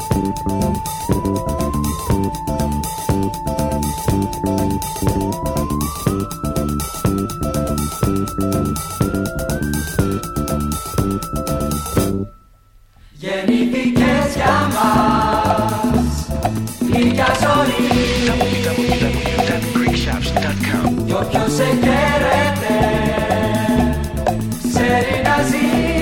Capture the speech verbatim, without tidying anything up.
Γεννήθηκες για μας γλυκιά ζωή. double-u double-u double-u dot greek shops dot com. Κι όποιος σε χαίρεται ξέρει να ζει.